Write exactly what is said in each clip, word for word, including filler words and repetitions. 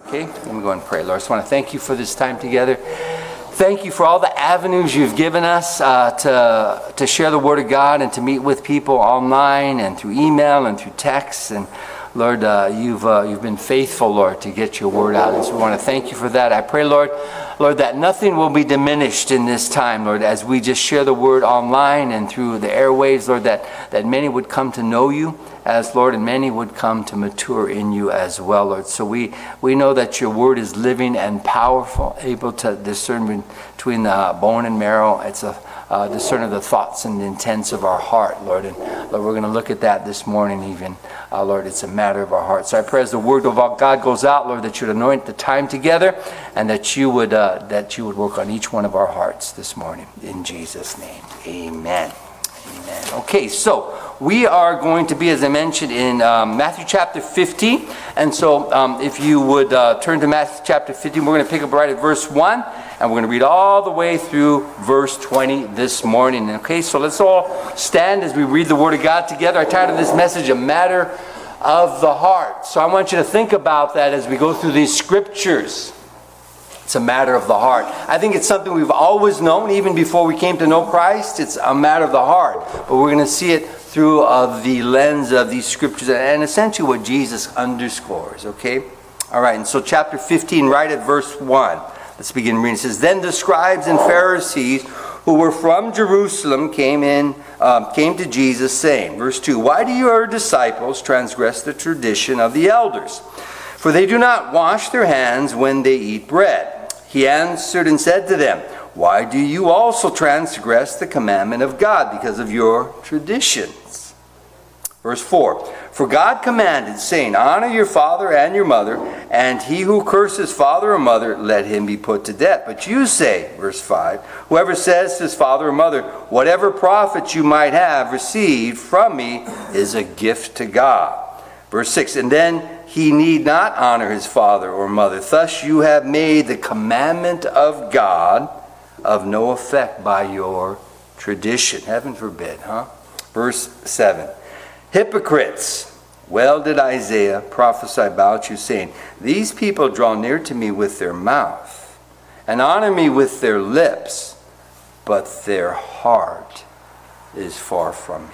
Okay, let me go and pray. Lord, I just want to thank you for this time together. Thank you for all the avenues you've given us uh, to to share the Word of God and to meet with people online and through email and through text. And Lord, uh, you've uh, you've been faithful, Lord, to get your Word out. And so we want to thank you for that. I pray, Lord, Lord, that nothing will be diminished in this time, Lord, as we just share the Word online and through the airwaves, Lord, that, that many would come to know you as Lord, and many would come to mature in you as well, Lord. So we, we know that your Word is living and powerful, able to discern between the bone and marrow. It's a uh, discern of the thoughts and the intents of our heart, Lord. And Lord, we're going to look at that this morning even. Uh, Lord, it's a matter of our heart. So I pray as the Word of God goes out, Lord, that you would anoint the time together and that you would uh, that you would work on each one of our hearts this morning. In Jesus' name, amen. Amen. Okay, so we are going to be, as I mentioned, in um, Matthew chapter fifteen. And so um, if you would uh, turn to Matthew chapter fifteen, we're going to pick up right at verse one. And we're going to read all the way through verse twenty this morning. Okay, so let's all stand as we read the Word of God together. I titled this message, A Matter of the Heart. So I want you to think about that as we go through these scriptures. It's a matter of the heart. I think it's something we've always known, even before we came to know Christ. It's a matter of the heart. But we're going to see it through uh, the lens of these scriptures and essentially what Jesus underscores. Okay? All right, and so chapter fifteen, right at verse one. Let's begin reading. It says, Then the scribes and Pharisees who were from Jerusalem came in, um, came to Jesus, saying, verse two, Why do your disciples transgress the tradition of the elders? For they do not wash their hands when they eat bread. He answered and said to them, Why do you also transgress the commandment of God because of your traditions? Verse four, For God commanded, saying, Honor your father and your mother, and he who curses father or mother, let him be put to death. But you say, verse five, Whoever says to his father or mother, Whatever profit you might have received from me is a gift to God. Verse six, And then he need not honor his father or mother. Thus you have made the commandment of God of no effect by your tradition. Heaven forbid, huh? Verse seven. Hypocrites, well did Isaiah prophesy about you, saying, These people draw near to me with their mouth, and honor me with their lips, but their heart is far from me.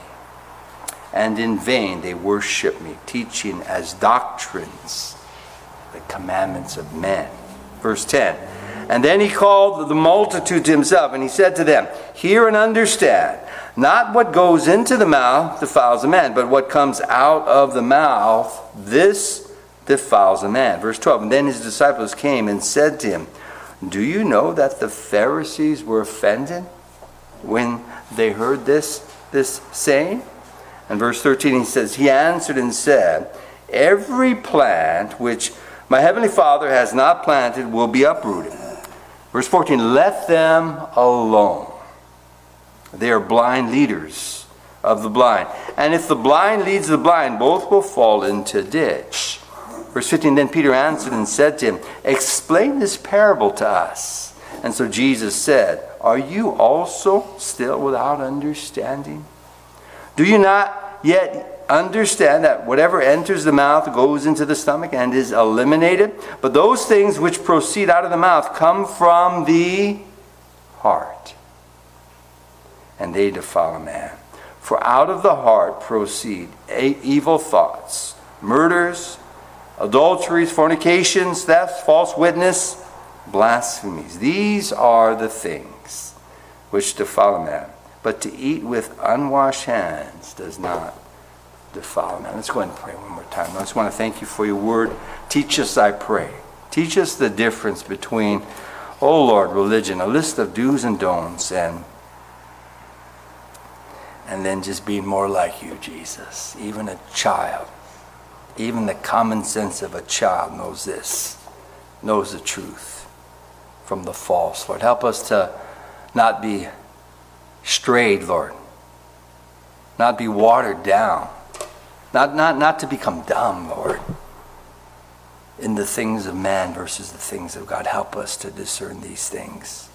And in vain they worship me, teaching as doctrines the commandments of men. Verse ten. And then he called the multitude to himself, and he said to them, Hear and understand. Not what goes into the mouth defiles a man, but what comes out of the mouth, this defiles a man. Verse twelve. And then his disciples came and said to him, Do you know that the Pharisees were offended when they heard this, this saying? And verse thirteen, he says, He answered and said, Every plant which my heavenly Father has not planted will be uprooted. Verse fourteen, Let them alone. They are blind leaders of the blind. And if the blind leads the blind, both will fall into a ditch. Verse fifteen, Then Peter answered and said to him, Explain this parable to us. And so Jesus said, Are you also still without understanding? Do you not yet understand that whatever enters the mouth goes into the stomach and is eliminated? But those things which proceed out of the mouth come from the heart, and they defile a man. For out of the heart proceed evil thoughts, murders, adulteries, fornications, thefts, false witness, blasphemies. These are the things which defile a man. But to eat with unwashed hands does not defile a man. Let's go ahead and pray one more time. I just want to thank you for your word. Teach us, I pray. Teach us the difference between, oh Lord, religion, a list of do's and don'ts, and and then just being more like you, Jesus. Even a child, even the common sense of a child knows this, knows the truth from the false. Lord, help us to not be strayed, Lord. Not be watered down. Not, not, not to become dumb, Lord, in the things of man versus the things of God. Help us to discern these things.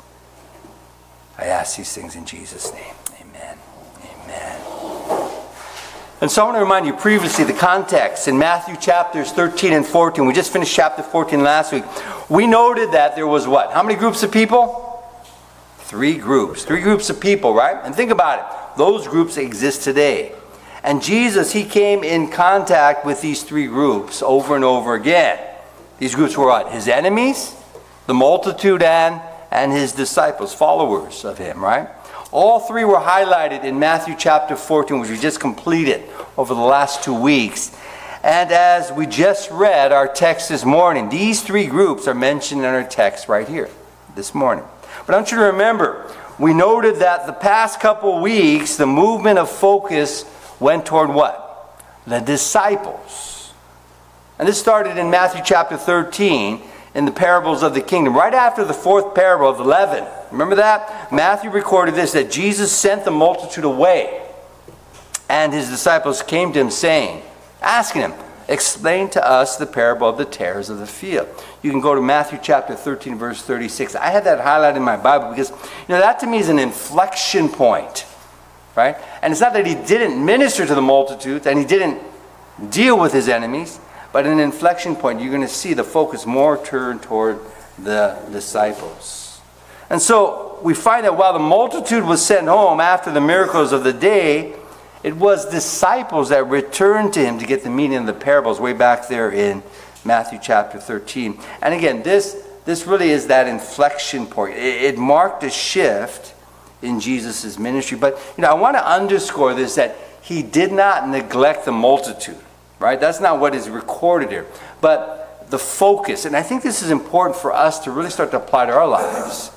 I ask these things in Jesus' name. Amen. Amen. And so I want to remind you previously the context in Matthew chapters thirteen and fourteen. We just finished chapter fourteen last week. We noted that there was what? How many groups of people? Three groups. Three groups of people, right? And think about it. Those groups exist today. And Jesus, he came in contact with these three groups over and over again. These groups were what? His enemies, the multitude, and, and his disciples, followers of him, right? All three were highlighted in Matthew chapter fourteen, which we just completed over the last two weeks. And as we just read our text this morning, these three groups are mentioned in our text right here this morning. But I want you to remember, we noted that the past couple weeks, the movement of focus went toward what? The disciples. And this started in Matthew chapter thirteen in the parables of the kingdom. Right after the fourth parable of the leaven. Remember that? Matthew recorded this, that Jesus sent the multitude away. And his disciples came to him saying, asking him, explain to us the parable of the tares of the field. You can go to Matthew chapter thirteen, verse thirty-six. I had that highlighted in my Bible because, you know, that to me is an inflection point. Right? And it's not that he didn't minister to the multitudes and he didn't deal with his enemies, but an inflection point. You're going to see the focus more turned toward the disciples. And so we find that while the multitude was sent home after the miracles of the day, it was disciples that returned to him to get the meaning of the parables way back there in Matthew chapter thirteen. And again, this, this really is that inflection point. It, it marked a shift in Jesus' ministry. But, you know, I want to underscore this, that he did not neglect the multitude, right? That's not what is recorded here. But the focus, and I think this is important for us to really start to apply to our lives.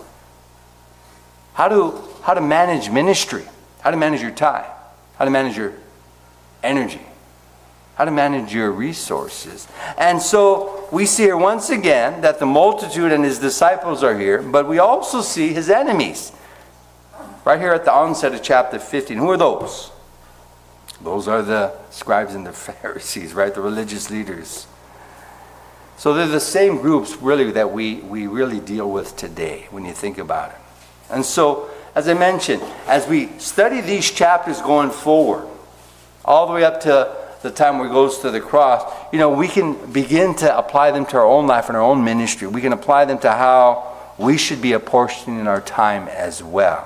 How to, how to manage ministry, how to manage your time, how to manage your energy, how to manage your resources. And so we see here once again that the multitude and his disciples are here, but we also see his enemies. Right here at the onset of chapter fifteen. Who are those? Those are the scribes and the Pharisees, right? The religious leaders. So they're the same groups really that we, we really deal with today when you think about it. And so, as I mentioned, as we study these chapters going forward, all the way up to the time where he goes to the cross, you know, we can begin to apply them to our own life and our own ministry. We can apply them to how we should be apportioning our time as well.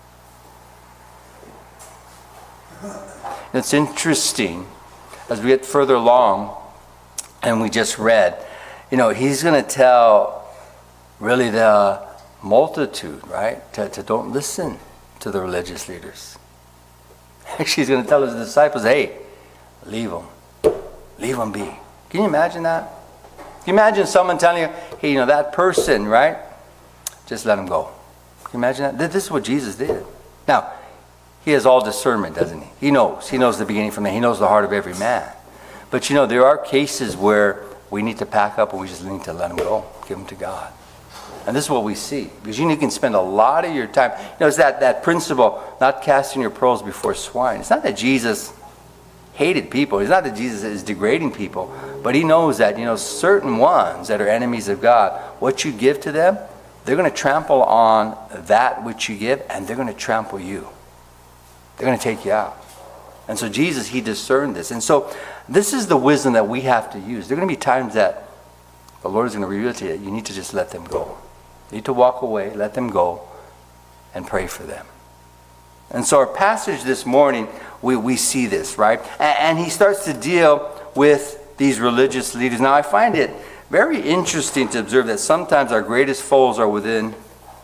It's interesting, as we get further along, and we just read, you know, he's going to tell really the multitude, right, to, to don't listen to the religious leaders. Actually, he's going to tell his disciples, hey, leave them. Leave them be. Can you imagine that? Can you imagine someone telling you, hey, you know, that person, right, just let him go. Can you imagine that? This is what Jesus did. Now, he has all discernment, doesn't he? He knows. He knows the beginning from the end. He knows the heart of every man. But you know, there are cases where we need to pack up and we just need to let him go. Give him to God. And this is what we see. Because you can spend a lot of your time. You know, it's that, that principle, not casting your pearls before swine. It's not that Jesus hated people. It's not that Jesus is degrading people. But he knows that, you know, certain ones that are enemies of God, what you give to them, they're going to trample on that which you give, and they're going to trample you. They're going to take you out. And so Jesus, he discerned this. And so this is the wisdom that we have to use. There are going to be times that the Lord is going to reveal to you that you need to just let them go. You need to walk away, let them go, and pray for them. And so our passage this morning, we, we see this, right? And, and he starts to deal with these religious leaders. Now I find it very interesting to observe that sometimes our greatest foes are within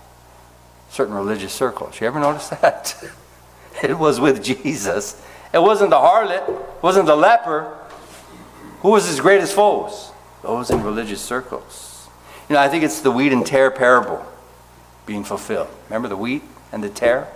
certain religious circles. You ever notice that? It was with Jesus. It wasn't the harlot. It wasn't the leper. Who was his greatest foes? Those in religious circles. You know, I think it's the wheat and tare parable being fulfilled. Remember the wheat and the tare?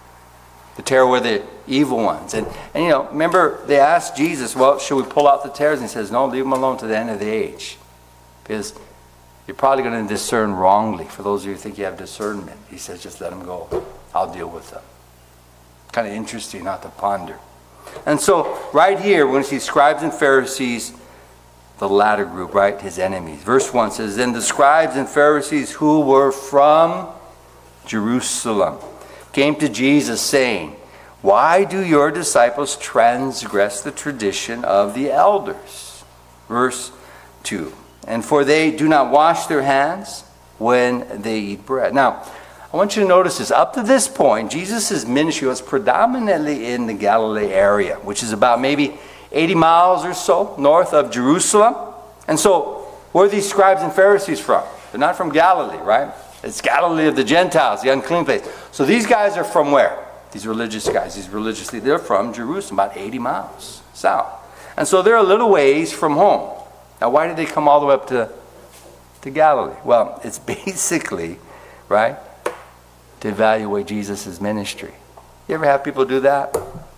The tare were the evil ones. And, and you know, remember they asked Jesus, well, should we pull out the tares? And he says, no, leave them alone to the end of the age. Because you're probably going to discern wrongly. For those of you who think you have discernment, he says, just let them go. I'll deal with them. Kind of interesting not to ponder. And so right here, we're going to see scribes and Pharisees, the latter group, right? His enemies. Verse one says, then the scribes and Pharisees who were from Jerusalem came to Jesus saying, Why do your disciples transgress the tradition of the elders? Verse two. And for they do not wash their hands when they eat bread. Now, I want you to notice this. Up to this point, Jesus' ministry was predominantly in the Galilee area, which is about maybe eighty miles or so north of Jerusalem. And so, where are these scribes and Pharisees from? They're not from Galilee, right? It's Galilee of the Gentiles, the unclean place. So these guys are from where? These religious guys, these religious leaders, they're from Jerusalem, about eighty miles south. And so they're a little ways from home. Now, why did they come all the way up to, to Galilee? Well, it's basically, right, to evaluate Jesus' ministry. You ever have people do that?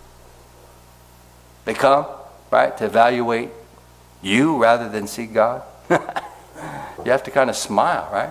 They come, right, to evaluate you rather than see God. You have to kind of smile, right?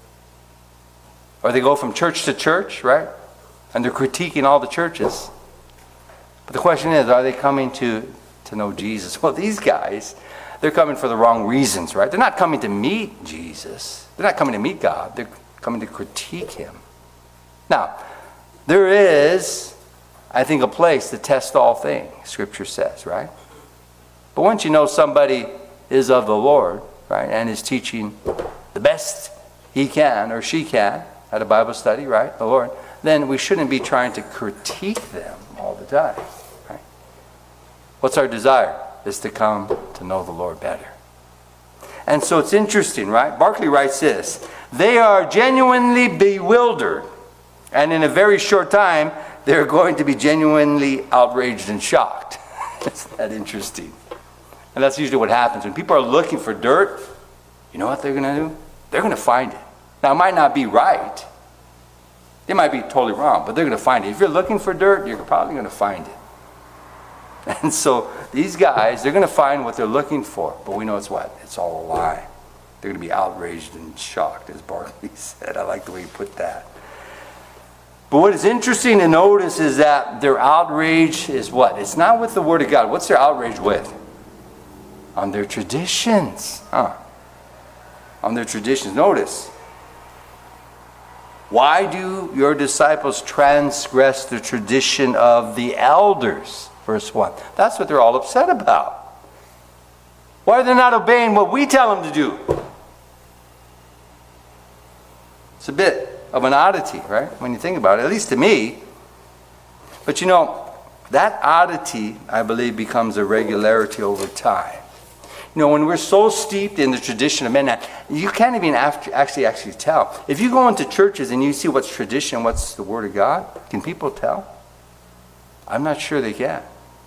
Or they go from church to church, right? And they're critiquing all the churches. But the question is, are they coming to, to know Jesus? Well, these guys, they're coming for the wrong reasons, right? They're not coming to meet Jesus. They're not coming to meet God. They're coming to critique him. Now, there is, I think, a place to test all things, Scripture says, right? But once you know somebody is of the Lord, right, and is teaching the best he can or she can at a Bible study, right, the Lord, then we shouldn't be trying to critique them all the time, right? What's our desire? Is to come to know the Lord better. And so it's interesting, right? Barclay writes this: they are genuinely bewildered, and in a very short time, they're going to be genuinely outraged and shocked. Isn't that interesting? And that's usually what happens. When people are looking for dirt, you know what they're going to do? They're going to find it. Now, it might not be right. It might be totally wrong, but they're going to find it. If you're looking for dirt, you're probably going to find it. And so these guys, they're going to find what they're looking for. But we know it's what? It's all a lie. They're going to be outraged and shocked, as Barclay said. I like the way he put that. But what is interesting to notice is that their outrage is what? It's not with the Word of God. What's their outrage with? On their traditions. Huh. On their traditions. Notice. Why do your disciples transgress the tradition of the elders? Verse one. That's what they're all upset about. Why are they not obeying what we tell them to do? It's a bit of an oddity, right? When you think about it, at least to me. But you know, that oddity, I believe, becomes a regularity over time. You know, when we're so steeped in the tradition of men, you can't even actually actually tell. If you go into churches and you see what's tradition, what's the Word of God, can people tell? I'm not sure they can.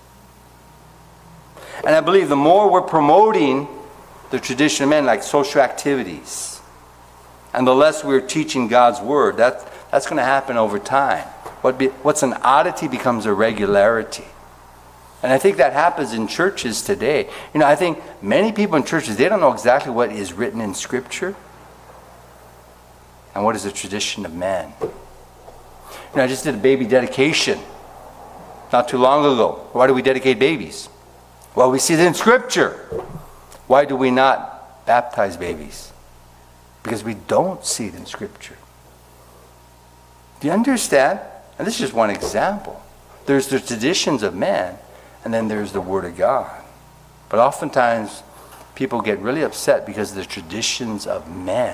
And I believe the more we're promoting the tradition of men, like social activities, and the less we're teaching God's Word, that, that's going to happen over time. What be, what's an oddity becomes a regularity. And I think that happens in churches today. You know, I think many people in churches, they don't know exactly what is written in Scripture and what is the tradition of men. You know, I just did a baby dedication not too long ago. Why do we dedicate babies? Well, we see it in Scripture. Why do we not baptize babies? Because we don't see it in Scripture. Do you understand? And this is just one example. There's the traditions of men, and then there's the Word of God. But oftentimes, people get really upset because the traditions of men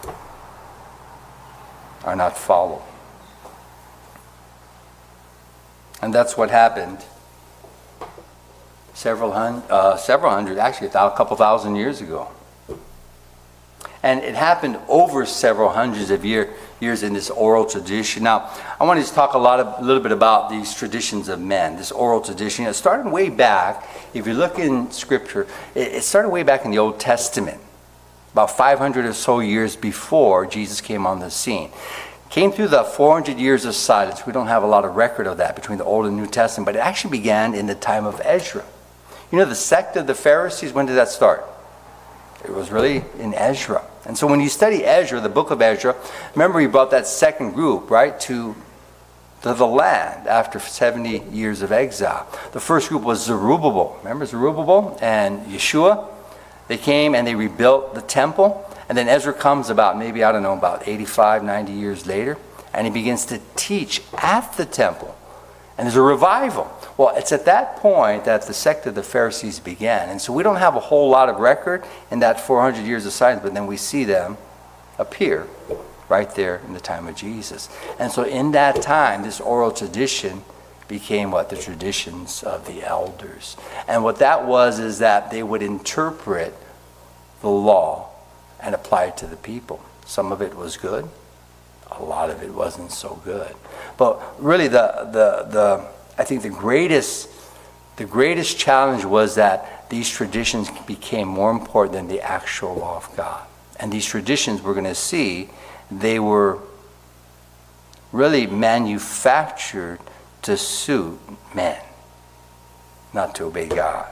are not followed. And that's what happened several hundred, uh, several hundred, actually a couple thousand years ago. And it happened over several hundreds of year, years in this oral tradition. Now, I want to just talk a lot of, a little bit about these traditions of men, this oral tradition. It started way back, if you look in Scripture, it, it started way back in the Old Testament, about five hundred or so years before Jesus came on the scene. Came through the four hundred years of silence. We don't have a lot of record of that between the Old and New Testament, but it actually began in the time of Ezra. You know, the sect of the Pharisees, when did that start? It was really in Ezra. And so when you study Ezra, the book of Ezra, remember he brought that second group, right, to, to the land after seventy years of exile. The first group was Zerubbabel. Remember Zerubbabel and Yeshua? They came and they rebuilt the temple. And then Ezra comes about, maybe, I don't know, about eighty-five, ninety years later. And he begins to teach at the temple. And there's a revival. Well, it's at that point that the sect of the Pharisees began. And so we don't have a whole lot of record in that four hundred years of silence, but then we see them appear right there in the time of Jesus. And so in that time, this oral tradition became what? The traditions of the elders. And what that was is that they would interpret the law and apply it to the people. Some of it was good. A lot of it wasn't so good. But really the the the I think the greatest the greatest challenge was that these traditions became more important than the actual law of God. And these traditions, we're going to see, they were really manufactured to suit men, not to obey God.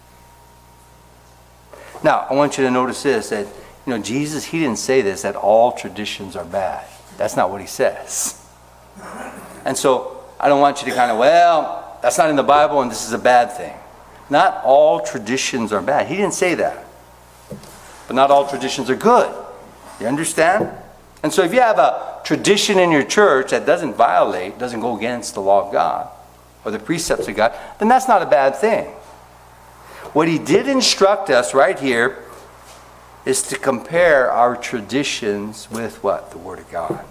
Now, I want you to notice this, that you know Jesus, he didn't say this, that all traditions are bad. That's not what he says. And so I don't want you to kind of, well, that's not in the Bible and this is a bad thing. Not all traditions are bad. He didn't say that. But not all traditions are good. You understand? And so if you have a tradition in your church that doesn't violate, doesn't go against the law of God or the precepts of God, then that's not a bad thing. What he did instruct us right here is to compare our traditions with what? The Word of God.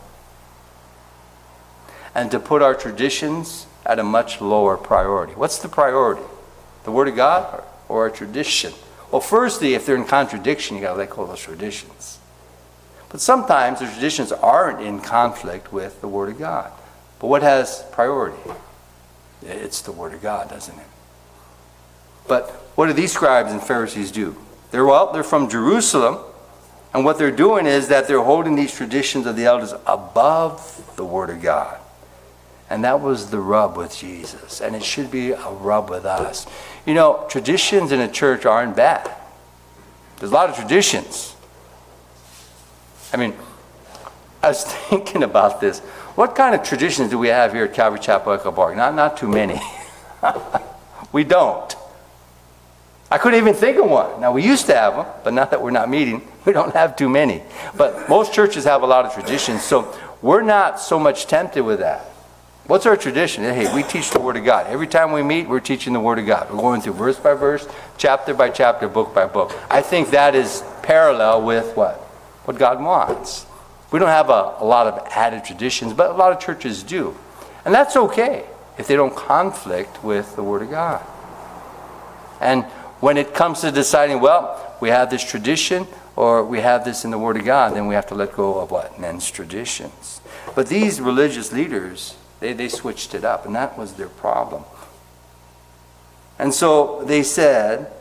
And to put our traditions at a much lower priority. What's the priority? The Word of God or our tradition? Well, firstly, if they're in contradiction, you got to let go of those traditions. But sometimes the traditions aren't in conflict with the Word of God. But what has priority? It's the Word of God, doesn't it? But what do these scribes and Pharisees do? They're, well, they're from Jerusalem, and what they're doing is that they're holding these traditions of the elders above the Word of God. And that was the rub with Jesus, and it should be a rub with us. You know, traditions in a church aren't bad. There's a lot of traditions. I mean, I was thinking about this. What kind of traditions do we have here at Calvary Chapel Echo Park? Not, not too many. We don't. I couldn't even think of one. Now, we used to have them, but now that we're not meeting, we don't have too many. But most churches have a lot of traditions, so we're not so much tempted with that. What's our tradition? Hey, we teach the Word of God. Every time we meet, we're teaching the Word of God. We're going through verse by verse, chapter by chapter, book by book. I think that is parallel with what? What God wants. We don't have a, a lot of added traditions, but a lot of churches do. And that's okay if they don't conflict with the Word of God. And when it comes to deciding, well, we have this tradition or we have this in the Word of God, then we have to let go of what? Men's traditions. But these religious leaders, they, they switched it up, and that was their problem. And so they said,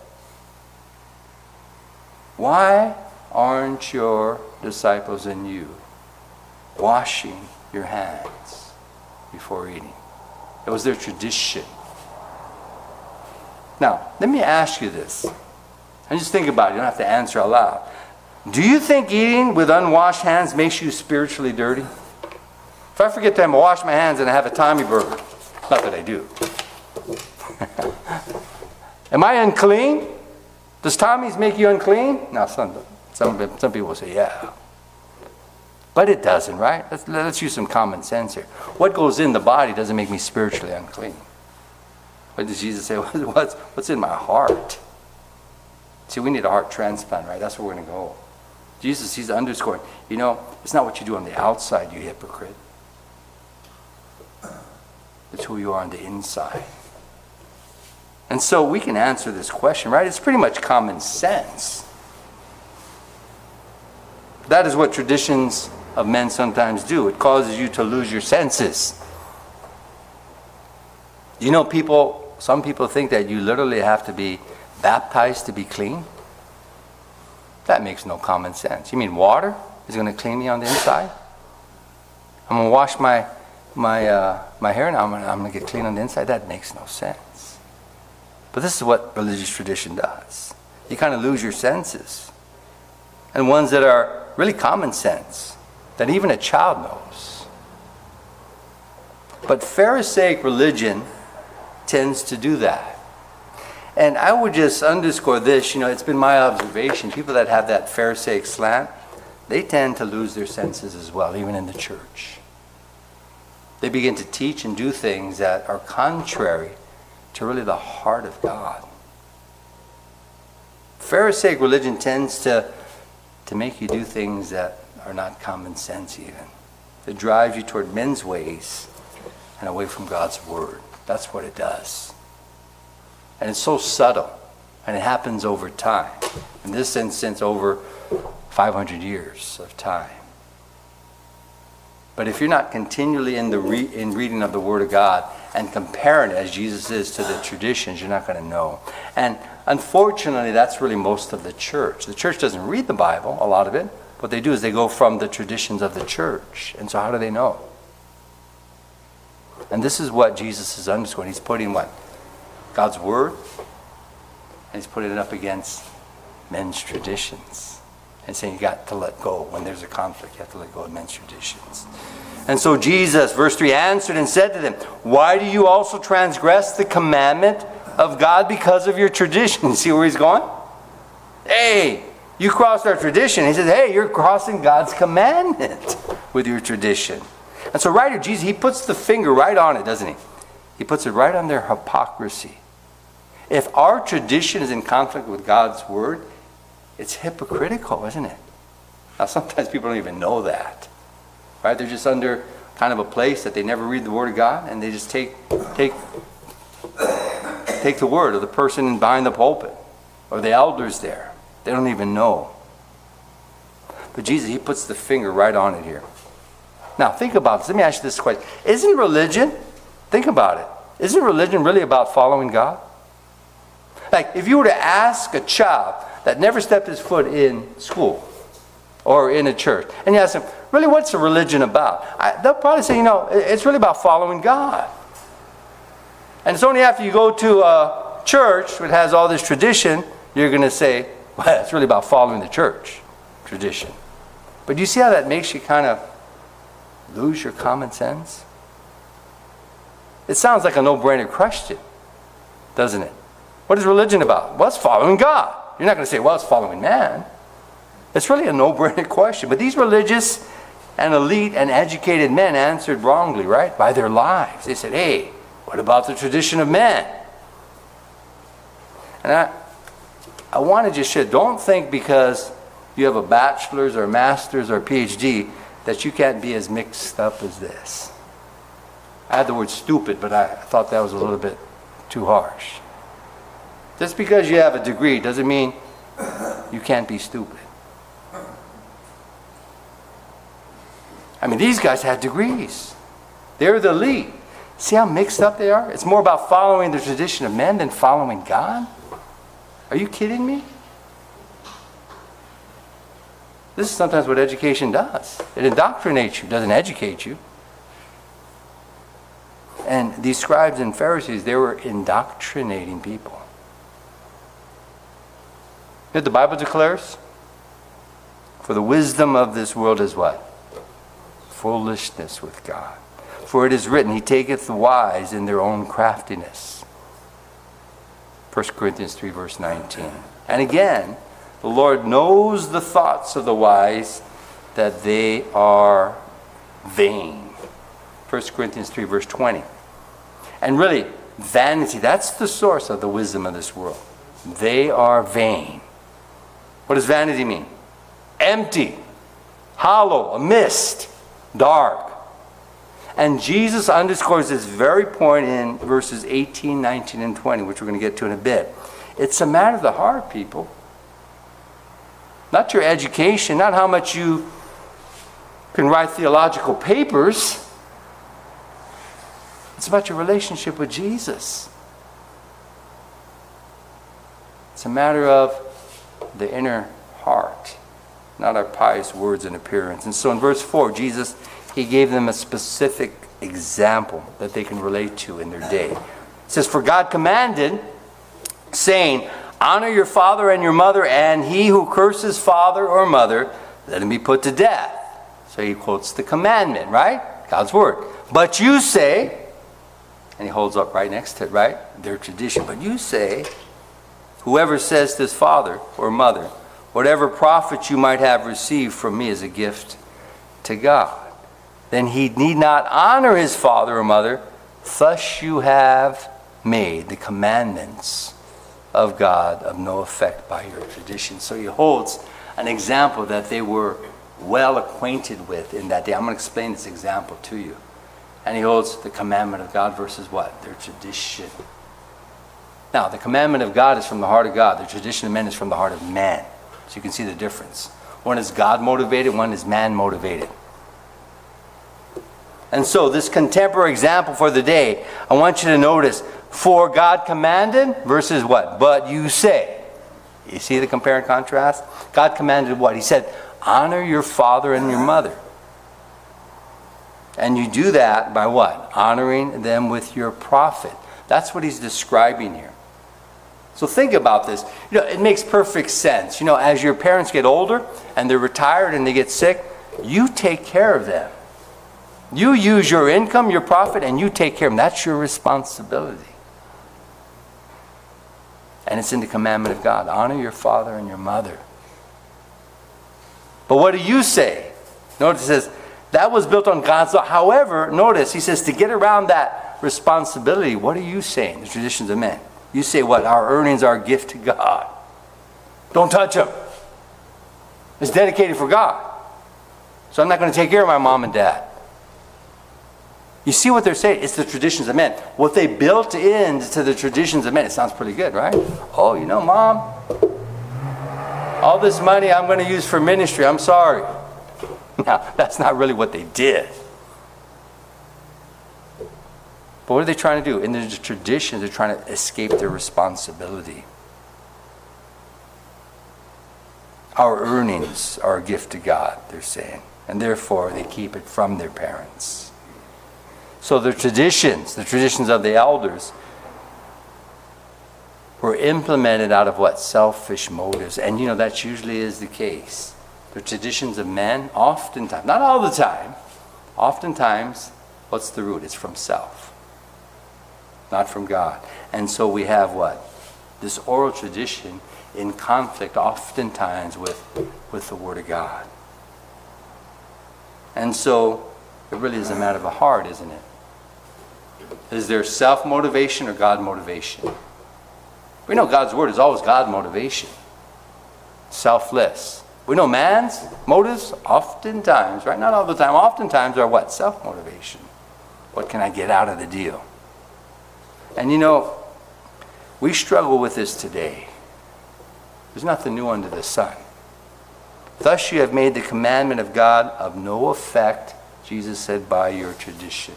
why aren't your disciples and you washing your hands before eating? It was their tradition. Now, let me ask you this. And just think about it. You don't have to answer aloud. Do you think eating with unwashed hands makes you spiritually dirty? If I forget to wash my hands and I have a Tommy burger, not that I do. Am I unclean? Does Tommy's make you unclean? No, some, some, some people say, yeah. But it doesn't, right? Let's, let's use some common sense here. What goes in the body doesn't make me spiritually unclean. What does Jesus say? What's, what's in my heart? See, we need a heart transplant, right? That's where we're going to go. Jesus, he's underscoring. You know, it's not what you do on the outside, you hypocrite. It's who you are on the inside. And so we can answer this question, right? It's pretty much common sense. That is what traditions of men sometimes do. It causes you to lose your senses. You know, people, some people think that you literally have to be baptized to be clean. That makes no common sense. You mean water is going to clean me on the inside? I'm going to wash my my uh, my hair and I'm going, I'm going to get clean on the inside? That makes no sense. But this is what religious tradition does. You kind of lose your senses. And ones that are really common sense, that even a child knows. But Pharisaic religion tends to do that. And I would just underscore this, you know, it's been my observation, people that have that Pharisaic slant, they tend to lose their senses as well, even in the church. They begin to teach and do things that are contrary to really the heart of God. Pharisaic religion tends to, to make you do things that are not common sense even. It drives you toward men's ways and away from God's word. That's what it does. And it's so subtle, and it happens over time. In this instance, over five hundred years of time. But if you're not continually in the re- in reading of the Word of God and comparing it, as Jesus is, to the traditions, you're not going to know. And unfortunately, that's really most of the church. The church doesn't read the Bible, a lot of it. What they do is they go from the traditions of the church. And so how do they know? And this is what Jesus is underscoring. He's putting what? God's Word. And he's putting it up against men's traditions. And saying you got to let go. When there's a conflict, you have to let go of men's traditions. And so Jesus, verse three, answered and said to them, why do you also transgress the commandment of God because of your tradition? See where he's going? Hey, you crossed our tradition. He says, hey, you're crossing God's commandment with your tradition. And so right here, Jesus, he puts the finger right on it, doesn't he? He puts it right on their hypocrisy. If our tradition is in conflict with God's word, it's hypocritical, isn't it? Now, sometimes people don't even know that. Right? They're just under kind of a place that they never read the Word of God, and they just take take take the word of the person behind the pulpit or the elders there. They don't even know. But Jesus, he puts the finger right on it here. Now, think about this. Let me ask you this question. Isn't religion, think about it, isn't religion really about following God? Like, if you were to ask a child that never stepped his foot in school or in a church, and you ask them, really, what's a religion about? I, they'll probably say, you know, it's really about following God. And it's only after you go to a church that has all this tradition, you're going to say, well, it's really about following the church tradition. But do you see how that makes you kind of lose your common sense? It sounds like a no-brainer question, doesn't it? What is religion about? Well, it's following God. You're not going to say, well, it's following man. It's really a no-brainer question. But these religious and elite and educated men answered wrongly, right? By their lives. They said, hey, what about the tradition of men? And I, I want to just share, don't think because you have a bachelor's or a master's or a P H D that you can't be as mixed up as this. I had the word stupid, but I thought that was a little bit too harsh. Just because you have a degree doesn't mean you can't be stupid. I mean, these guys had degrees. They're the elite. See how mixed up they are? It's more about following the tradition of men than following God? Are you kidding me? This is sometimes what education does. It indoctrinates you, doesn't educate you. And these scribes and Pharisees, they were indoctrinating people. You know what the Bible declares? For the wisdom of this world is what? Foolishness with God. For it is written, he taketh the wise in their own craftiness. First Corinthians three, verse nineteen. And again, the Lord knows the thoughts of the wise, that they are vain. First Corinthians three, verse twenty. And really, vanity, that's the source of the wisdom of this world. They are vain. What does vanity mean? Empty, hollow, a mist, dark. And Jesus underscores this very point in verses eighteen, nineteen, and twenty, which we're going to get to in a bit. It's a matter of the heart, people. Not your education, not how much you can write theological papers. It's about your relationship with Jesus. It's a matter of the inner heart, not our pious words and appearance. And so in verse four, Jesus, he gave them a specific example that they can relate to in their day. It says, for God commanded, saying, honor your father and your mother, and he who curses father or mother, let him be put to death. So he quotes the commandment, right? God's word. But you say, and he holds up right next to it, right? Their tradition. But you say, whoever says to his father or mother, whatever profit you might have received from me is a gift to God. then he need not honor his father or mother. Thus you have made the commandments of God of no effect by your tradition. So he holds an example that they were well acquainted with in that day. I'm going to explain this example to you. And he holds the commandment of God versus what? Their tradition. Now, the commandment of God is from the heart of God. The tradition of men is from the heart of man. So you can see the difference. One is God motivated, one is man motivated. And so this contemporary example for the day, I want you to notice, for God commanded versus what? But you say. You see the compare and contrast? God commanded what? He said, honor your father and your mother. And you do that by what? Honoring them with your profit. That's what he's describing here. So think about this. You know, it makes perfect sense. You know, as your parents get older and they're retired and they get sick, you take care of them. You use your income, your profit, and you take care of them. That's your responsibility. And it's in the commandment of God. Honor your father and your mother. But what do you say? Notice it says, that was built on God's law. However, notice, he says, to get around that responsibility, what are you saying? The traditions of men. You say what? Our earnings are a gift to God. Don't touch them. It's dedicated for God. So I'm not going to take care of my mom and dad. You see what they're saying? It's the traditions of men. What they built into the traditions of men. It sounds pretty good, right? Oh, you know, Mom, all this money I'm going to use for ministry. I'm sorry. Now, that's not really what they did. But what are they trying to do? In the traditions, they're trying to escape their responsibility. Our earnings are a gift to God, they're saying. And therefore, they keep it from their parents. So the traditions, the traditions of the elders, were implemented out of what? Selfish motives. And you know, that usually is the case. The traditions of men, oftentimes, not all the time, oftentimes, what's the root? It's from self. Not from God. And so we have what? This oral tradition in conflict oftentimes with, with the Word of God. And so it really is a matter of the heart, isn't it? Is there self-motivation or God motivation? We know God's Word is always God motivation. Selfless. We know man's motives oftentimes, right? Not all the time, oftentimes are what? Self-motivation. What can I get out of the deal? And you know, we struggle with this today. There's nothing new under the sun. Thus you have made the commandment of God of no effect, Jesus said, by your tradition.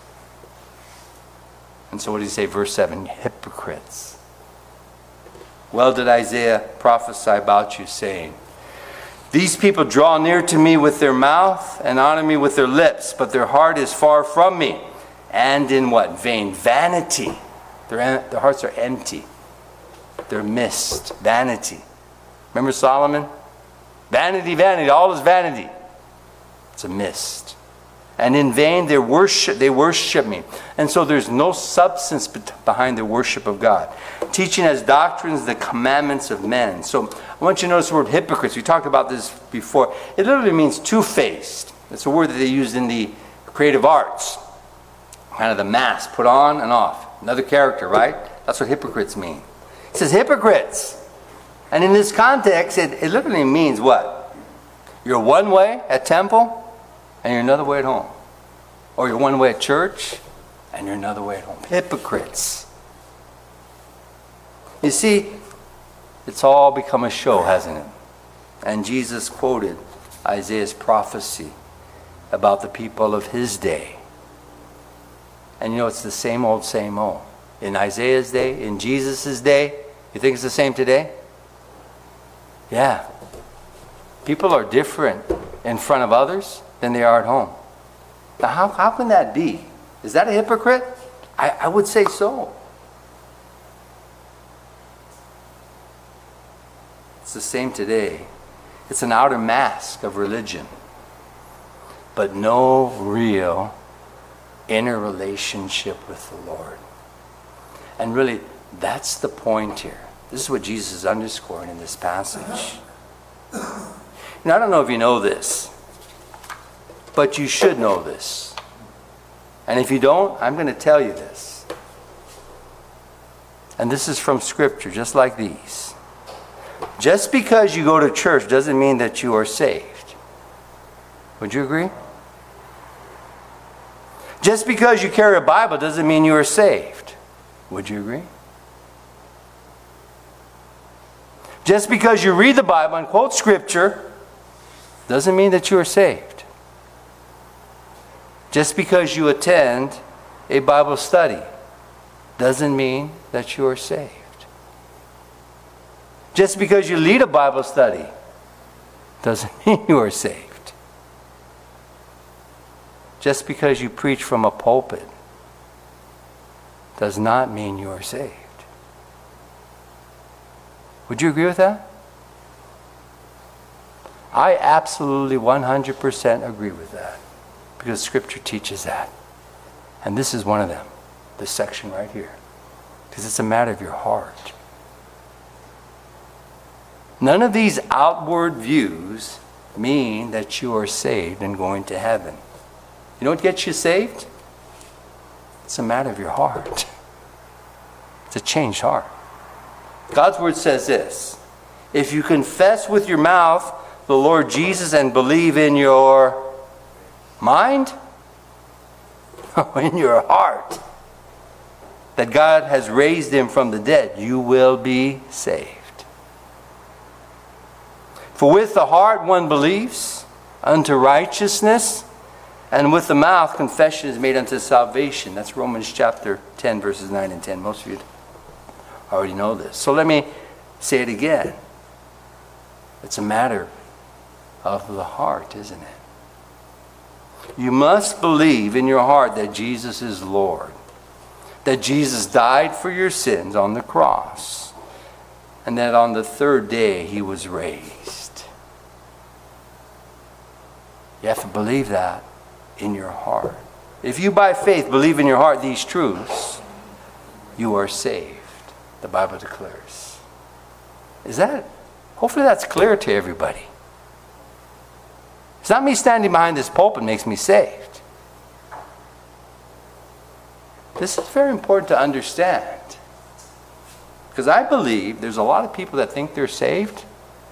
And so what did he say? Verse seven, hypocrites. Well did Isaiah prophesy about you, saying, these people draw near to me with their mouth and honor me with their lips, but their heart is far from me. And in what? Vain. Vanity. Their, their hearts are empty. They're mist. Vanity. Remember Solomon? Vanity, vanity. All is vanity. It's a mist. And in vain they worship, they worship me. And so there's no substance behind the worship of God. Teaching as doctrines the commandments of men. So I want you to notice the word hypocrites. We talked about this before. It literally means two-faced. It's a word that they use in the creative arts. Kind of the mask, put on and off. Another character, right? That's what hypocrites mean. It says hypocrites. And in this context, it, it literally means what? You're one way at temple, and you're another way at home. Or you're one way at church, and you're another way at home. Hypocrites. You see, it's all become a show, hasn't it? And Jesus quoted Isaiah's prophecy about the people of his day. And you know, it's the same old, same old. In Isaiah's day, in Jesus' day, you think it's the same today? Yeah. People are different in front of others than they are at home. Now, how, how can that be? Is that a hypocrite? I, I would say so. It's the same today. It's an outer mask of religion, but no real inner relationship with the Lord. And really, that's the point here. This is what Jesus is underscoring in this passage. And I don't know if you know this, but you should know this. And if you don't, I'm going to tell you this. And this is from Scripture, just like these. Just because you go to church doesn't mean that you are saved. Would you agree? Just because you carry a Bible doesn't mean you are saved. Would you agree? Just because you read the Bible and quote Scripture doesn't mean that you are saved. Just because you attend a Bible study doesn't mean that you are saved. Just because you lead a Bible study doesn't mean you are saved. Just because you preach from a pulpit does not mean you are saved. Would you agree with that? I absolutely one hundred percent agree with that, because Scripture teaches that. And this is one of them, this section right here, because it's a matter of your heart. None of these outward views mean that you are saved and going to heaven. You know what gets you saved? It's a matter of your heart. It's a changed heart. God's word says this: if you confess with your mouth the Lord Jesus and believe in your mind, in your heart, that God has raised him from the dead, you will be saved. For with the heart one believes unto righteousness, and with the mouth confession is made unto salvation. That's Romans chapter ten, verses nine and ten. Most of you already know this. So let me say it again. It's a matter of the heart, isn't it? You must believe in your heart that Jesus is Lord, that Jesus died for your sins on the cross, and that on the third day he was raised. You have to believe that in your heart. If you by faith believe in your heart these truths, you are saved, the Bible declares. Is that, hopefully that's clear to everybody. It's not me standing behind this pulpit makes me saved. This is very important to understand, because I believe there's a lot of people that think they're saved,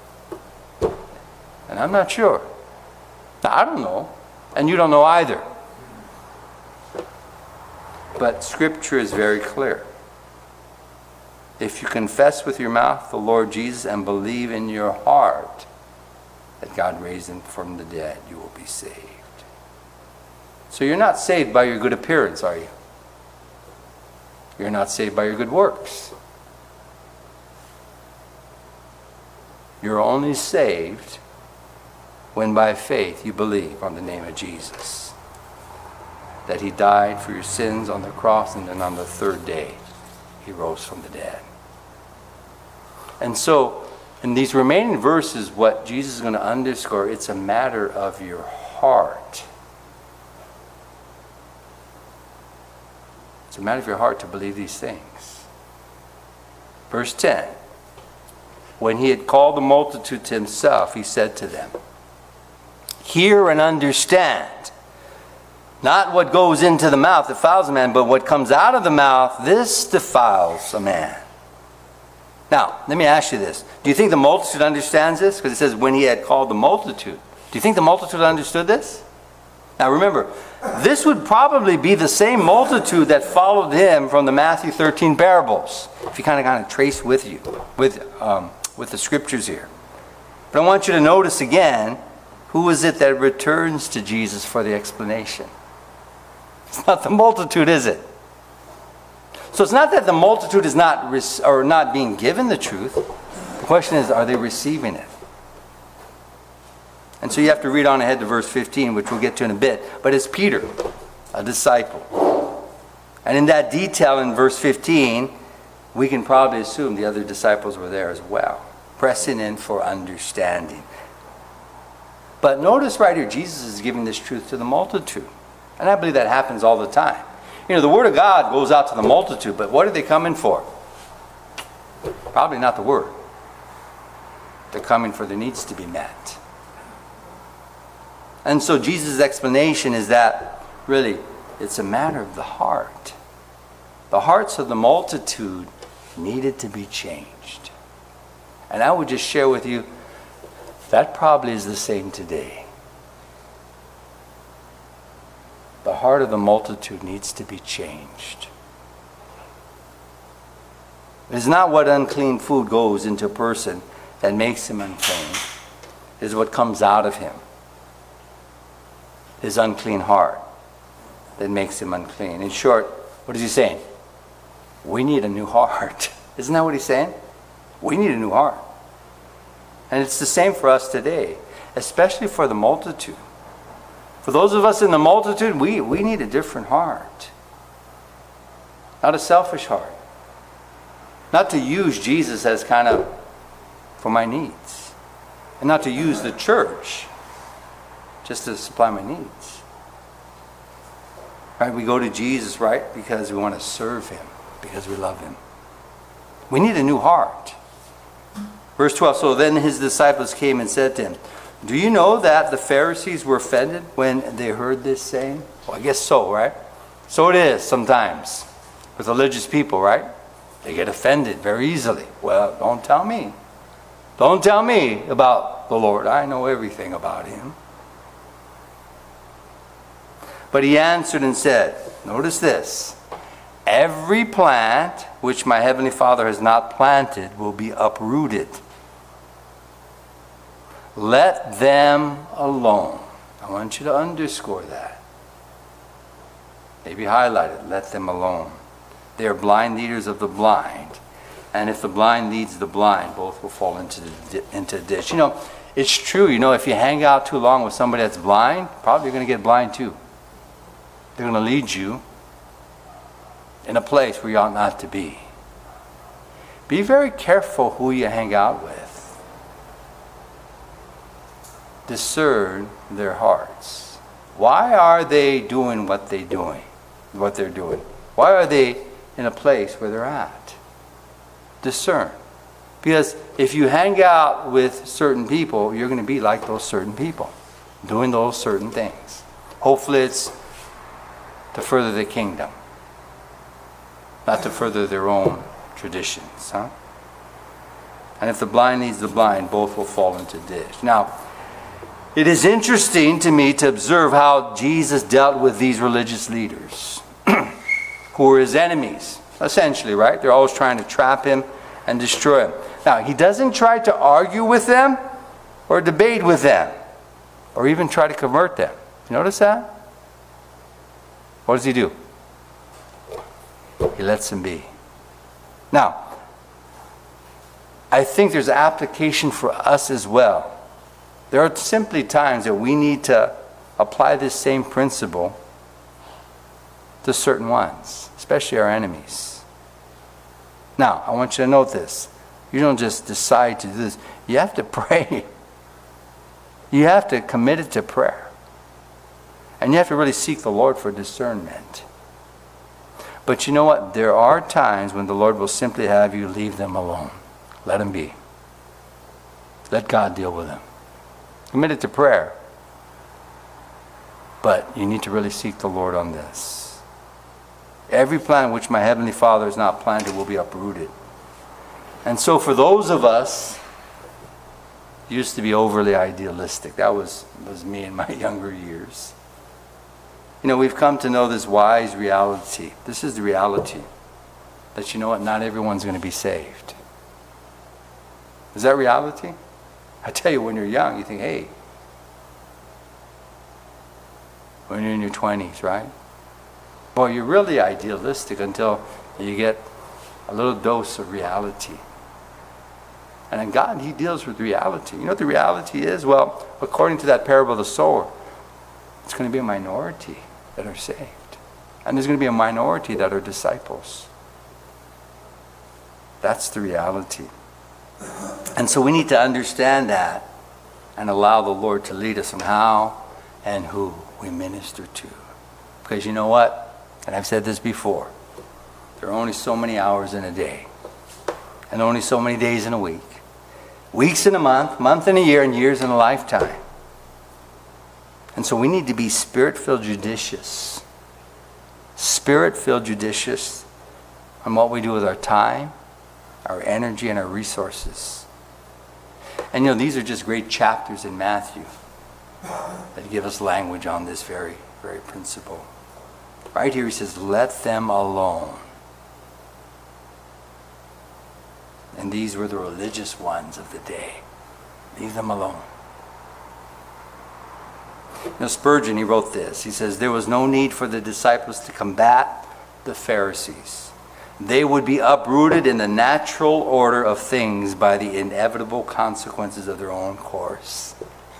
and I'm not sure. Now, I don't know, and you don't know either. But Scripture is very clear. If you confess with your mouth the Lord Jesus and believe in your heart that God raised him from the dead, you will be saved. So you're not saved by your good appearance, are you? You're not saved by your good works. You're only saved when by faith you believe on the name of Jesus, that he died for your sins on the cross, and then on the third day he rose from the dead. And so in these remaining verses, what Jesus is going to underscore, it's a matter of your heart. It's a matter of your heart to believe these things. Verse ten. When he had called the multitude to himself, he said to them, hear and understand. Not what goes into the mouth defiles a man, but what comes out of the mouth, this defiles a man. Now, let me ask you this. Do you think the multitude understands this? Because it says, when he had called the multitude. Do you think the multitude understood this? Now remember, this would probably be the same multitude that followed him from the Matthew thirteen parables. If you kind of kind of trace with you, with, um, with the scriptures here. But I want you to notice again, who is it that returns to Jesus for the explanation? It's not the multitude, is it? So it's not that the multitude is not or not being given the truth. The question is, are they receiving it? And so you have to read on ahead to verse fifteen, which we'll get to in a bit. But it's Peter, a disciple. And in that detail in verse fifteen, we can probably assume the other disciples were there as well, pressing in for understanding. But notice right here, Jesus is giving this truth to the multitude. And I believe that happens all the time. You know, the Word of God goes out to the multitude, but what are they coming for? Probably not the Word. They're coming for their needs to be met. And so Jesus' explanation is that really it's a matter of the heart. The hearts of the multitude needed to be changed. And I would just share with you, that probably is the same today. The heart of the multitude needs to be changed. It is not what unclean food goes into a person that makes him unclean. It is what comes out of him, his unclean heart, that makes him unclean. In short, what is he saying? We need a new heart. Isn't that what he's saying? We need a new heart. And it's the same for us today, especially for the multitude. For those of us in the multitude, we, we need a different heart. Not a selfish heart. Not to use Jesus as kind of for my needs. And not to use the church just to supply my needs. Right? We go to Jesus, right? Because we want to serve him. Because we love him. We need a new heart. Verse twelve, so then his disciples came and said to him, do you know that the Pharisees were offended when they heard this saying? Well, I guess so, right? So it is sometimes with religious people, right? They get offended very easily. Well, don't tell me. Don't tell me about the Lord. I know everything about him. But he answered and said, notice this, every plant which my heavenly Father has not planted will be uprooted. Let them alone. I want you to underscore that. Maybe highlight it. Let them alone. They are blind leaders of the blind. And if the blind leads the blind, both will fall into the, into a ditch. You know, it's true. You know, if you hang out too long with somebody that's blind, probably you're going to get blind too. They're going to lead you in a place where you ought not to be. Be very careful who you hang out with. Discern their hearts. Why are they doing what they doing? What they're doing? Why are they in a place where they're at? Discern. Because if you hang out with certain people, you're going to be like those certain people, doing those certain things. Hopefully it's to further the kingdom, not to further their own traditions. Huh? And if the blind leads the blind, both will fall into a ditch. Now, it is interesting to me to observe how Jesus dealt with these religious leaders who were his enemies, essentially, right? They're always trying to trap him and destroy him. Now, he doesn't try to argue with them or debate with them or even try to convert them. You notice that? What does he do? He lets them be. Now, I think there's application for us as well. There are simply times that we need to apply this same principle to certain ones, especially our enemies. Now, I want you to note this. You don't just decide to do this. You have to pray. You have to commit it to prayer. And you have to really seek the Lord for discernment. But you know what? There are times when the Lord will simply have you leave them alone. Let them be. Let God deal with them. Commit it to prayer. But you need to really seek the Lord on this. Every plant which my heavenly Father has not planted will be uprooted. And so for those of us, used to be overly idealistic. That was, was me in my younger years. You know, we've come to know this wise reality. This is the reality. That you know what, not everyone's going to be saved. Is that reality? I tell you, when you're young, you think, hey, when you're in your twenties, right? Boy, you're really idealistic until you get a little dose of reality. And then God, he deals with reality. You know what the reality is? Well, according to that parable of the sower, it's going to be a minority that are saved. And there's going to be a minority that are disciples. That's the reality. And so we need to understand that and allow the Lord to lead us on how and who we minister to. Because you know what? And I've said this before. There are only so many hours in a day. And only so many days in a week. Weeks in a month, month in a year, and years in a lifetime. And so we need to be spirit-filled judicious. Spirit-filled judicious on what we do with our time, our energy, and our resources. And you know, these are just great chapters in Matthew that give us language on this very, very principle. Right here he says, let them alone. And these were the religious ones of the day. Leave them alone. You know, Spurgeon, he wrote this. He says, there was no need for the disciples to combat the Pharisees. They would be uprooted in the natural order of things by the inevitable consequences of their own course.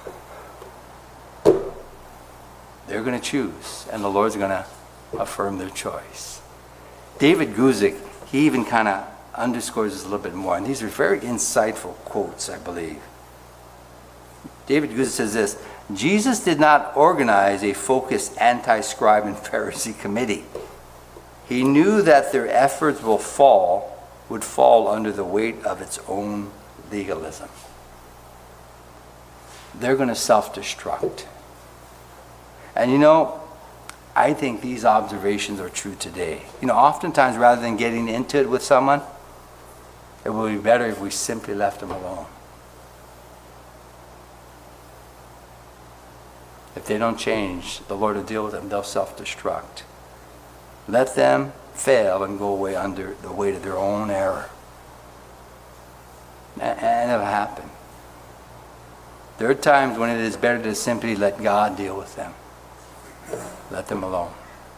They're going to choose, and the Lord's going to affirm their choice. David Guzik, he even kind of underscores this a little bit more, and these are very insightful quotes, I believe. David Guzik says this, Jesus did not organize a focused anti-scribe and Pharisee committee. He knew that their efforts will fall, would fall under the weight of its own legalism. They're going to self-destruct. And you know, I think these observations are true today. You know, oftentimes rather than getting into it with someone, it would be better if we simply left them alone. If they don't change, the Lord will deal with them. They'll self-destruct. Let them fail and go away under the weight of their own error. And it'll happen. There are times when it is better to simply let God deal with them. Let them alone.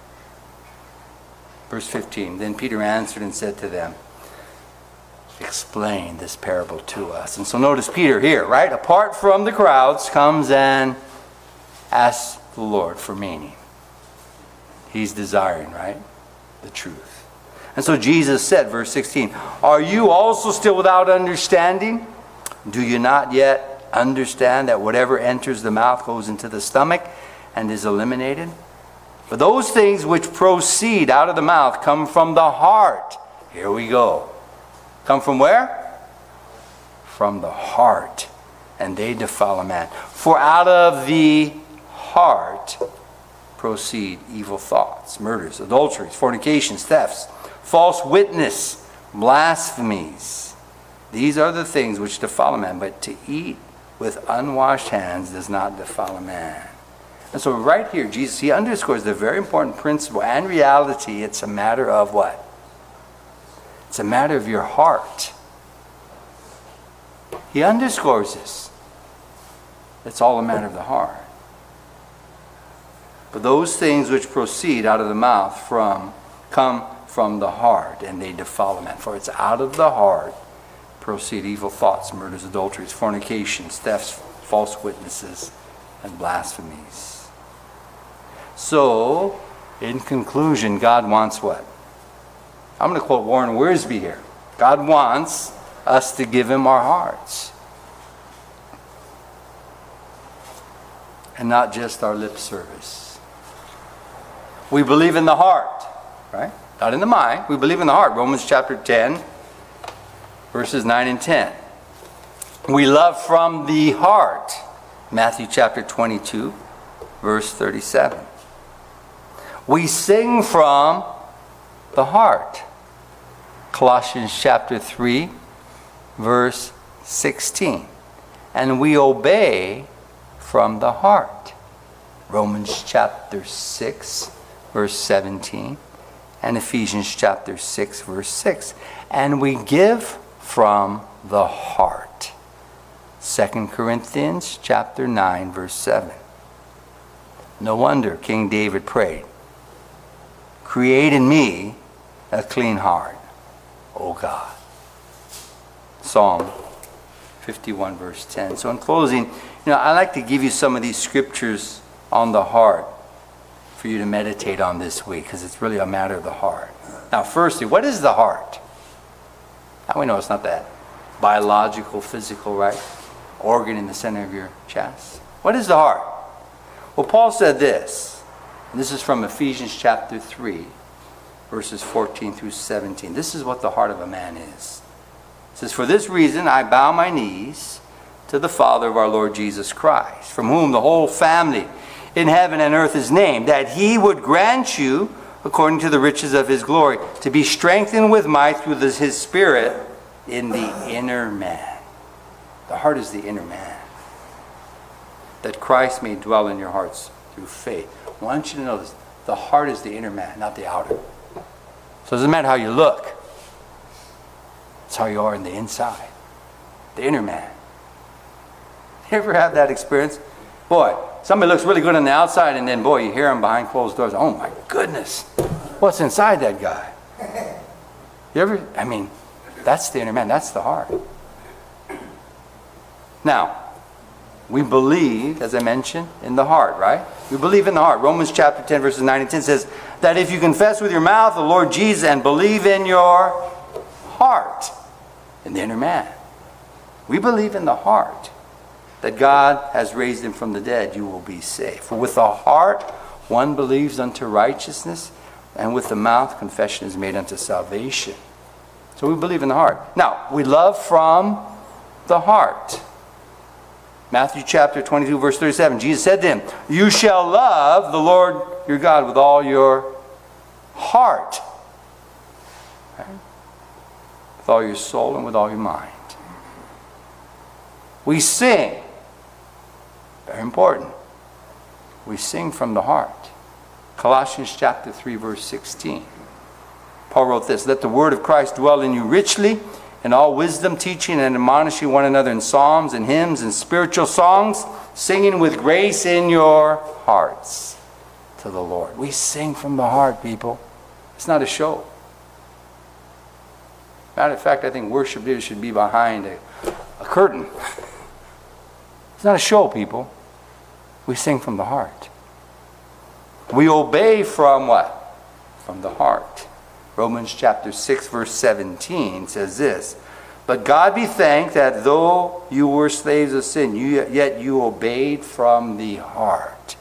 Verse fifteen, then Peter answered and said to them, explain this parable to us. And so notice Peter here, right? Apart from the crowds, comes and asks the Lord for meaning. He's desiring, right? The truth. And so Jesus said, verse sixteen, are you also still without understanding? Do you not yet understand that whatever enters the mouth goes into the stomach and is eliminated? For those things which proceed out of the mouth come from the heart. Here we go. Come from where? From the heart. And they defile a man. For out of the heart proceed evil thoughts, murders, adulteries, fornications, thefts, false witness, blasphemies. These are the things which defile a man, but to eat with unwashed hands does not defile a man. And so right here, Jesus, he underscores the very important principle and reality. It's a matter of what? It's a matter of your heart. He underscores this. It's all a matter of the heart. But those things which proceed out of the mouth from come from the heart, and they defile a man. For it's out of the heart proceed evil thoughts, murders, adulteries, fornications, thefts, false witnesses, and blasphemies. So, in conclusion, God wants what? I'm going to quote Warren Wiersbe here. God wants us to give him our hearts. And not just our lip service. We believe in the heart, right? Not in the mind. We believe in the heart. Romans chapter ten, verses nine and ten. We love from the heart. Matthew chapter twenty-two, verse thirty-seven. We sing from the heart. Colossians chapter three, verse sixteen. And we obey from the heart. Romans chapter six, verse seventeen. And Ephesians chapter six, verse six. And we give from the heart. Second Corinthians chapter nine, verse seven. No wonder King David prayed, create in me a clean heart, O God. Psalm fifty-one, verse ten. So in closing, you know, I like to give you some of these scriptures on the heart for you to meditate on this week, because it's really a matter of the heart. Now, firstly, what is the heart? Now we know it's not that biological, physical, right, organ in the center of your chest. What is the heart? Well, Paul said this, and this is from Ephesians chapter three, verses fourteen through seventeen. This is what the heart of a man is. It says, for this reason I bow my knees to the Father of our Lord Jesus Christ, from whom the whole family in heaven and earth his name, that he would grant you, according to the riches of his glory, to be strengthened with might through this, his Spirit in the inner man. The heart is the inner man. That Christ may dwell in your hearts through faith. I want you to know this. The heart is the inner man, not the outer. So it doesn't matter how you look. It's how you are in the inside. The inner man. You ever have that experience? Boy, somebody looks really good on the outside, and then, boy, you hear them behind closed doors. Oh, my goodness. What's inside that guy? You ever? I mean, that's the inner man. That's the heart. Now, we believe, as I mentioned, in the heart, right? We believe in the heart. Romans chapter ten, verses nine and ten says that if you confess with your mouth the Lord Jesus and believe in your heart, in the inner man, we believe in the heart that God has raised him from the dead, you will be saved. For with the heart one believes unto righteousness, and with the mouth confession is made unto salvation. So we believe in the heart. Now, we love from the heart. Matthew chapter twenty-two, verse thirty-seven. Jesus said to him, you shall love the Lord your God with all your heart. Right? With all your soul and with all your mind. We sing. Very important. We sing from the heart. Colossians chapter three, verse sixteen. Paul wrote this, let the word of Christ dwell in you richly, in all wisdom, teaching and admonishing one another in psalms and hymns and spiritual songs, singing with grace in your hearts to the Lord. We sing from the heart, people. It's not a show. Matter of fact, I think worship leaders should be behind a, a curtain. It's not a show, people. We sing from the heart. We obey from what? From the heart. Romans chapter six, verse seventeen says this, but God be thanked that though you were slaves of sin, you, yet you obeyed from the heart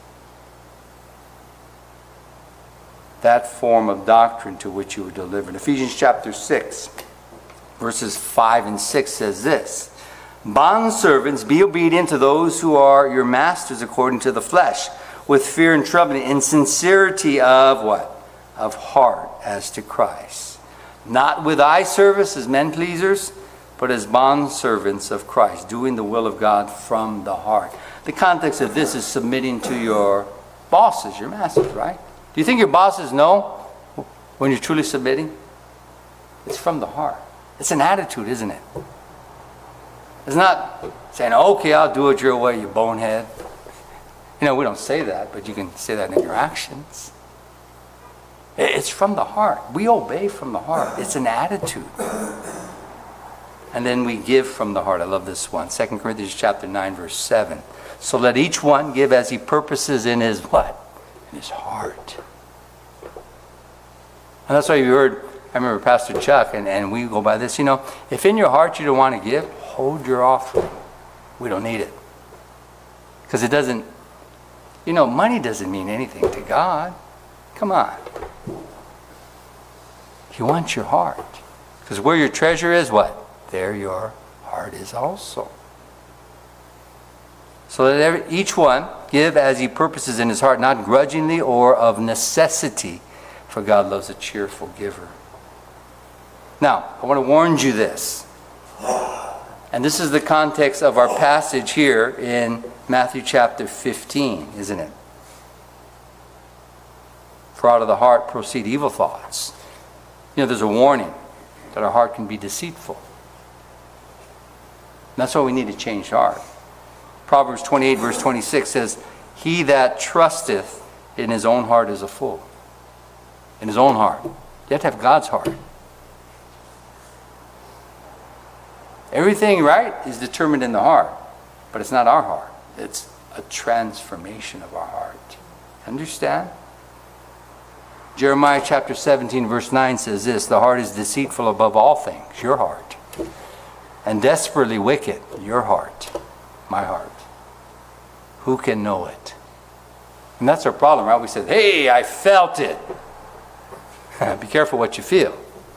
that form of doctrine to which you were delivered. Ephesians chapter six, verses five and six says this, bondservants, be obedient to those who are your masters according to the flesh, with fear and trembling, in sincerity of what? Of heart as to Christ. Not with eye service as men pleasers, but as bondservants of Christ, doing the will of God from the heart. The context of this is submitting to your bosses, your masters, right? Do you think your bosses know when you're truly submitting? It's from the heart. It's an attitude, isn't it? It's not saying, okay, I'll do it your way, you bonehead. You know, we don't say that, but you can say that in your actions. It's from the heart. We obey from the heart. It's an attitude. And then we give from the heart. I love this one. Second Corinthians chapter nine, verse seven. So let each one give as he purposes in his what? In his heart. And that's why you heard, I remember Pastor Chuck, and, and we go by this, you know, if in your heart you don't want to give, hold your offering. We don't need it. Because it doesn't, you know, money doesn't mean anything to God. Come on. He wants your heart. Because where your treasure is, what? There your heart is also. So let every, each one give as he purposes in his heart, not grudgingly or of necessity, for God loves a cheerful giver. Now, I want to warn you this. And this is the context of our passage here in Matthew chapter fifteen, isn't it? For out of the heart proceed evil thoughts. You know, there's a warning that our heart can be deceitful. And that's why we need to change heart. Proverbs twenty-eight, verse twenty-six says, he that trusteth in his own heart is a fool. In his own heart. You have to have God's heart. Everything, right, is determined in the heart. But it's not our heart. It's a transformation of our heart. Understand? Jeremiah chapter seventeen, verse nine says this, the heart is deceitful above all things, your heart, and desperately wicked, your heart, my heart. Who can know it? And that's our problem, right? We said, hey, I felt it. Be careful what you feel.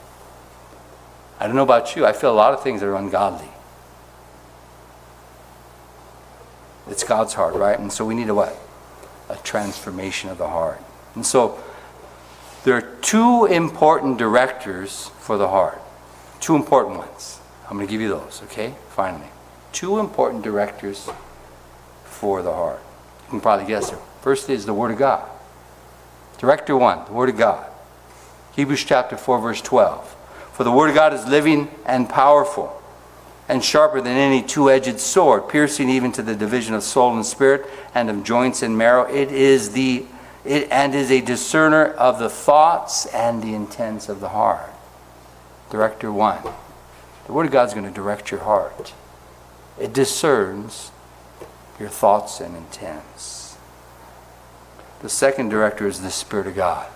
I don't know about you, I feel a lot of things that are ungodly. It's God's heart, right? And so we need to what? a transformation of the heart. And so there are two important directors for the heart. Two important ones. I'm going to give you those, okay? Finally. Two important directors for the heart. You can probably guess it. First is the Word of God. Director one, the Word of God. Hebrews chapter four, verse twelve. For the Word of God is living and powerful, and sharper than any two-edged sword, piercing even to the division of soul and spirit, and of joints and marrow. It is the it and is a discerner of the thoughts and the intents of the heart. Director one. The Word of God is going to direct your heart. It discerns your thoughts and intents. The second director is the Spirit of God.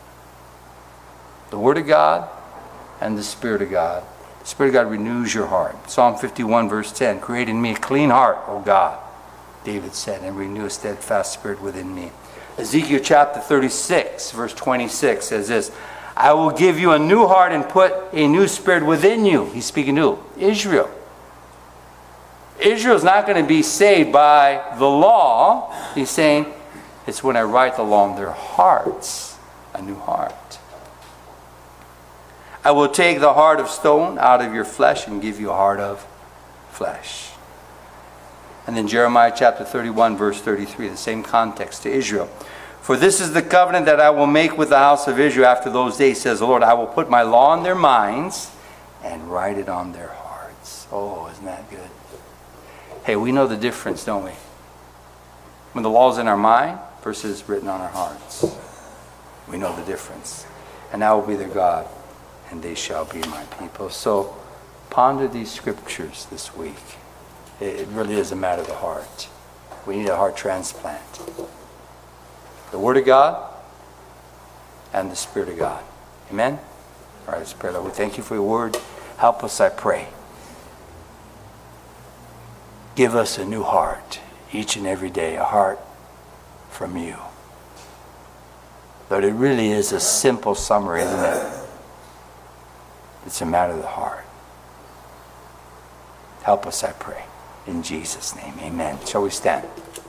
The Word of God and the Spirit of God. The Spirit of God renews your heart. Psalm fifty-one, verse ten. Create in me a clean heart, O God, David said, and renew a steadfast spirit within me. Ezekiel chapter thirty-six, verse twenty-six says this. I will give you a new heart and put a new spirit within you. He's speaking to Israel. Israel's not going to be saved by the law. He's saying, it's when I write the law in their hearts, a new heart. I will take the heart of stone out of your flesh and give you a heart of flesh. And then Jeremiah chapter thirty-one, verse thirty-three, the same context to Israel. For this is the covenant that I will make with the house of Israel after those days, says the Lord. I will put my law in their minds and write it on their hearts. Oh, isn't that good? Hey, we know the difference, don't we? When the law is in our mind versus written on our hearts. We know the difference. And I will be their God, and they shall be my people. So ponder these scriptures this week. It really is a matter of the heart. We need a heart transplant. The Word of God and the Spirit of God. Amen? All right, let's pray. Lord, we thank you for your word. Help us, I pray. Give us a new heart each and every day, a heart from you. Lord, it really is a simple summary, isn't it? It's a matter of the heart. Help us, I pray. In Jesus' name, amen. Shall we stand?